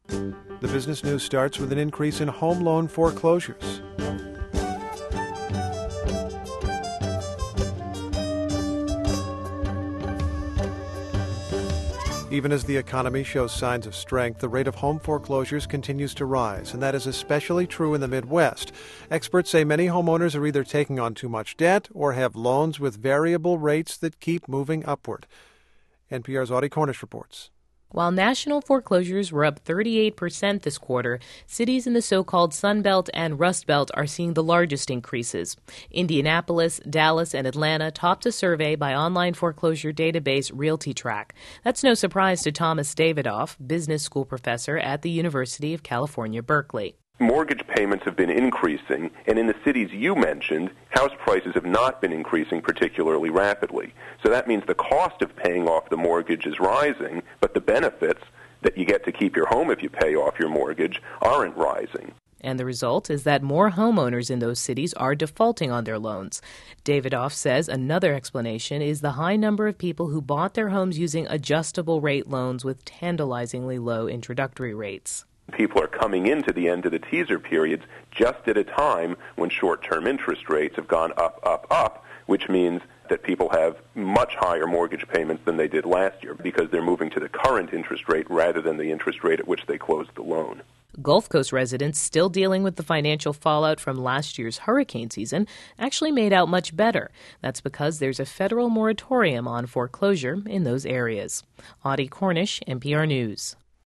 The business news starts with an increase in home loan foreclosures. Even as the economy shows signs of strength, the rate of home foreclosures continues to rise, and that is especially true in the Midwest. Experts say many homeowners are either taking on too much debt or have loans with variable rates that keep moving upward. NPR's Audie Cornish reports. While national foreclosures were up 38% this quarter, cities in the so-called Sun Belt and Rust Belt are seeing the largest increases. Indianapolis, Dallas, and Atlanta topped a survey by online foreclosure database RealtyTrack. That's no surprise to Thomas Davidoff, business school professor at the University of California, Berkeley. Mortgage payments have been increasing, and in the cities you mentioned, house prices have not been increasing particularly rapidly. So that means the cost of paying off the mortgage is rising, but the benefits that you get to keep your home if you pay off your mortgage aren't rising. And the result is that more homeowners in those cities are defaulting on their loans. Davidoff says another explanation is the high number of people who bought their homes using adjustable rate loans with tantalizingly low introductory rates. People are coming into the end of the teaser periods just at a time when short-term interest rates have gone up, which means that people have much higher mortgage payments than they did last year because they're moving to the current interest rate rather than the interest rate at which they closed the loan. Gulf Coast residents still dealing with the financial fallout from last year's hurricane season actually made out much better. That's because there's a federal moratorium on foreclosure in those areas. Audie Cornish, NPR News.